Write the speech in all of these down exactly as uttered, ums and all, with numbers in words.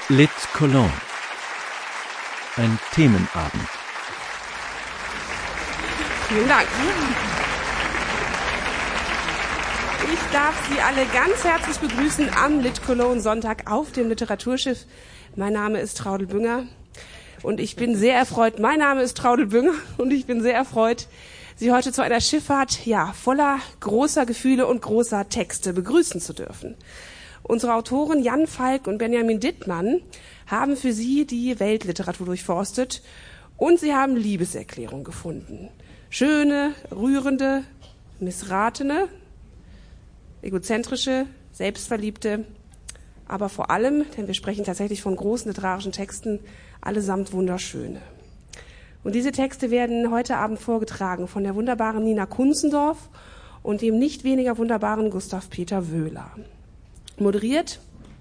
Lit Cologne. Ein Themenabend. Vielen Dank. Ich darf Sie alle ganz herzlich begrüßen am Lit Cologne Sonntag auf dem Literaturschiff. Mein Name ist Traudl Bünger und ich bin sehr erfreut. Mein Name ist Traudl Bünger und ich bin sehr erfreut, Sie heute zu einer Schifffahrt, ja, voller großer Gefühle und großer Texte begrüßen zu dürfen. Unsere Autoren Jan Falk und Benjamin Dittmann haben für Sie die Weltliteratur durchforstet und sie haben Liebeserklärungen gefunden. Schöne, rührende, missratene, egozentrische, selbstverliebte, aber vor allem, denn wir sprechen tatsächlich von großen literarischen Texten, allesamt wunderschöne. Und diese Texte werden heute Abend vorgetragen von der wunderbaren Nina Kunzendorf und dem nicht weniger wunderbaren Gustav Peter Wöhler. Moderiert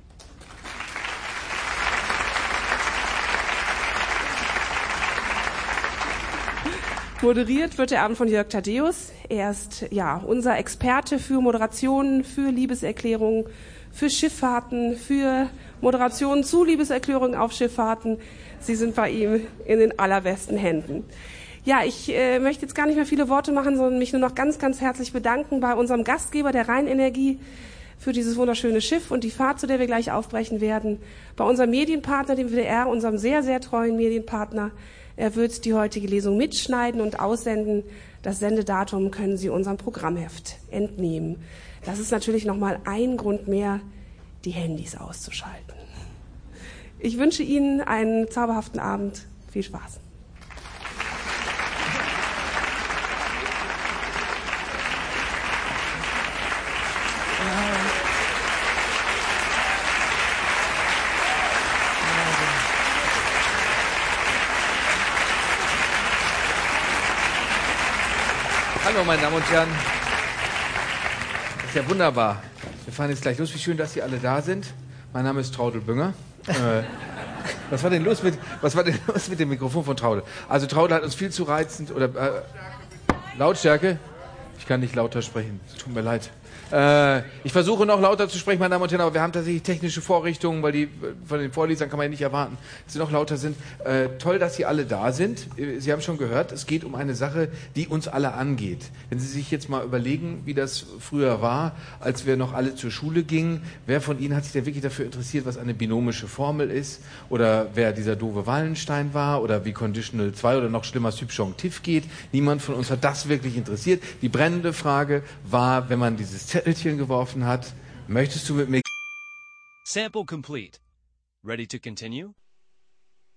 Moderiert wird der Abend von Jörg Thaddeus. Er ist ja unser Experte für Moderationen, für Liebeserklärungen, für Schifffahrten, für Moderationen zu Liebeserklärungen auf Schifffahrten. Sie sind bei ihm in den allerbesten Händen. Ja, ich äh, möchte jetzt gar nicht mehr viele Worte machen, sondern mich nur noch ganz, ganz herzlich bedanken bei unserem Gastgeber der Rheinenergie für dieses wunderschöne Schiff und die Fahrt, zu der wir gleich aufbrechen werden. Bei unserem Medienpartner, dem W D R, unserem sehr, sehr treuen Medienpartner. Er wird die heutige Lesung mitschneiden und aussenden. Das Sendedatum können Sie unserem Programmheft entnehmen. Das ist natürlich nochmal ein Grund mehr, die Handys auszuschalten. Ich wünsche Ihnen einen zauberhaften Abend. Viel Spaß. Hallo, meine Damen und Herren. Das ist ja wunderbar. Wir fahren jetzt gleich los. Wie schön, dass Sie alle da sind. Mein Name ist Traudl Bünger. Äh, was war denn los mit, was war denn los mit dem Mikrofon von Traudl? Also Traudl hat uns viel zu reizend oder äh, Lautstärke. Ich kann nicht lauter sprechen. Es tut mir leid. Äh, ich versuche noch lauter zu sprechen, meine Damen und Herren, aber wir haben tatsächlich technische Vorrichtungen, weil die von den Vorlesern kann man ja nicht erwarten, dass sie noch lauter sind. Äh, toll, dass Sie alle da sind. Sie haben schon gehört, es geht um eine Sache, die uns alle angeht. Wenn Sie sich jetzt mal überlegen, wie das früher war, als wir noch alle zur Schule gingen, wer von Ihnen hat sich denn wirklich dafür interessiert, was eine binomische Formel ist? Oder wer dieser doofe Wallenstein war? Oder wie Conditional zwei oder noch schlimmer Subjunktiv geht? Niemand von uns hat das wirklich interessiert. Die brennende Frage war, wenn man dieses Zettelchen geworfen hat, möchtest du mit mir... Sample complete. Ready to continue?